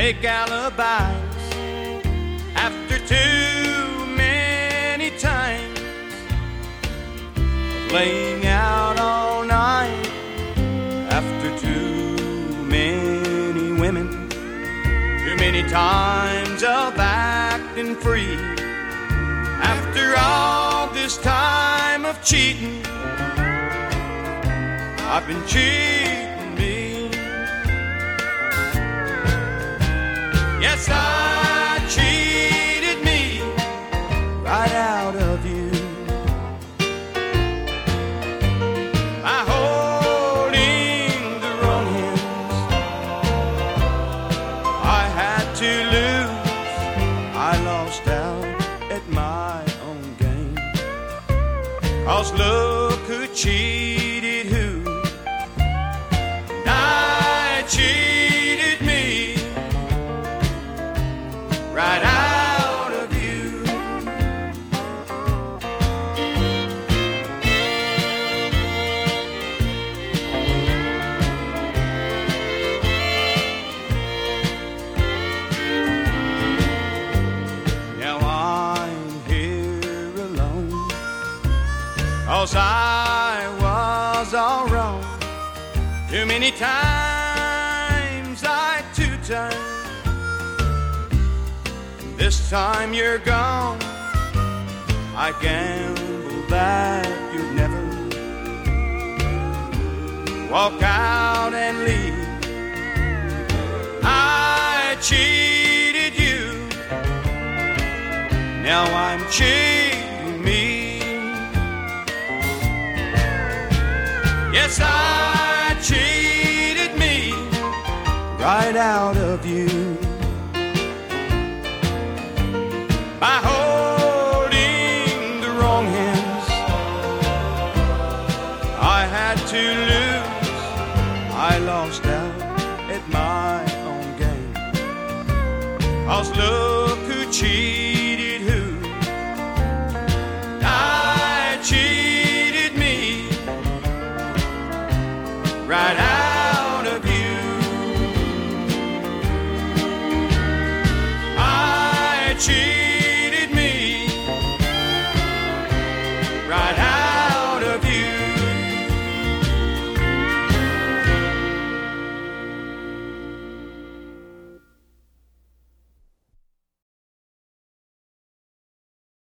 make alibis after too many times of laying out all night after too many women, too many times of acting free. After all this time of cheating, I've been cheating me. Yes, I cheated me right out of you by holding the wrong hands. I had to lose. I lost out at my own game. 'Cause look who cheated who. I cheated me right out of you. Now I'm here alone, 'cause I was all wrong. Too many times I two-timed. This time you're gone. I gamble that you'd never walk out and leave. I cheated you. Now I'm cheating me. Yes, I cheated me right out of you by holding the wrong hands. I had to lose. I lost out at my own game. 'Cause look who cheated